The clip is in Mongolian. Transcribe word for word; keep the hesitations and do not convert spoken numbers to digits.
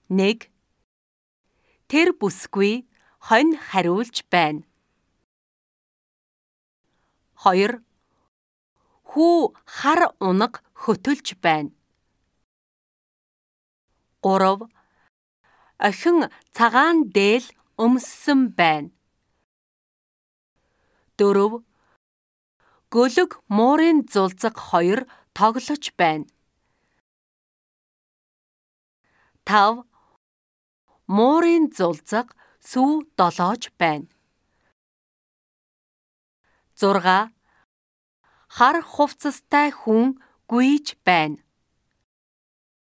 нэг. Тэр бүсгүй хонь хариулж байна. хоёр. Хүү хар унаг хөтөлж байна. гурав. Охин цагаан дээл өмссөн байна. дөрөв. Гөлөг муурын зулцаг хоёр тоглож байна. тав. Муурын зулцаг сүү долоож байна. зурга. Хар хувцастай хүн гүйж байна.